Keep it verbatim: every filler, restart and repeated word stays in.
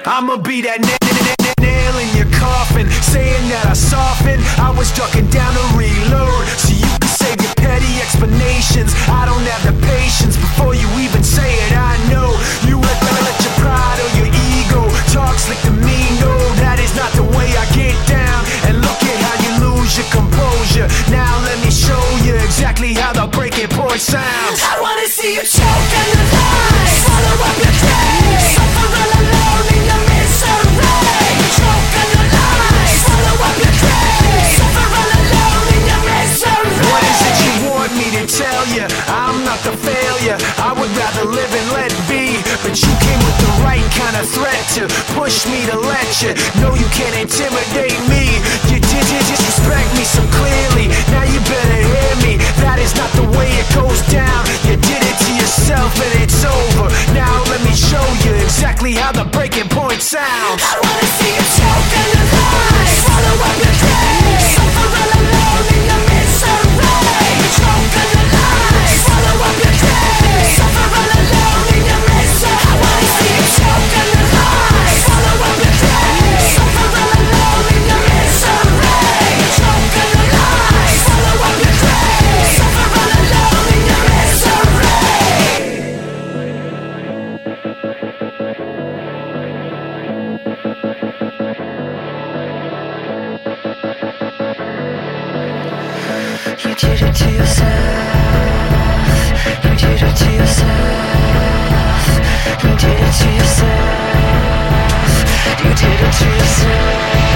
I'ma be that na- na- na- na- nail in your coffin, saying that I softened. I was ducking down to reload, so you can save your petty explanations. I don't have the patience before you even say it. I know you let, let your pride or your ego talk slick to me. No, that is not the way I get down. And look at how you lose your composure. Now let me show you exactly how the breaking point sounds. I wanna see you choke on your lies, swallow up your dreams, suffer all alone in your misery. Choke on your lies, swallow up your dreams, suffer all alone in your misery. What is it you want me to tell you? I'm not the failure, I would rather live and let be. But you came with the right kind of threat to push me to let you know you can't intimidate me. You did, did disrespect me so clearly, now you better hear me. That is not the way it goes down. You did it to yourself and it's over. Now let me show you exactly how the breaking point sounds. I wanna see you choke on your lies, swallow up your dreams, suffer all alone in your misery. Choke on your lies, swallow up your dreams, suffer all alone in your misery. I wanna see you choke on your lies, swallow up your dreams, suffer all alone in your misery. Choke on your lies, swallow up your dreams, suffer all alone in your misery. You did it to yourself. You did it to yourself. You did it to yourself. You did it to yourself.